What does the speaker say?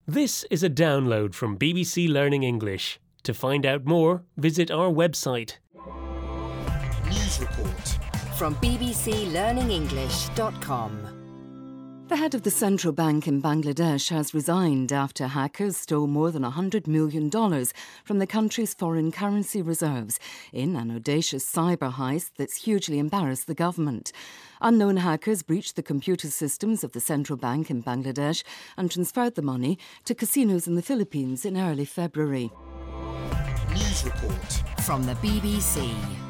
This is a download from BBC Learning English. To find out more, visit our website. News report from bbclearningenglish.com. The head of the central bank in Bangladesh has resigned after hackers stole more than $100 million from the country's foreign currency reserves in an audacious cyber heist that's hugely embarrassed the government. Unknown hackers breached the computer systems of the central bank in Bangladesh and transferred the money to casinos in the Philippines in early February. News report from the BBC.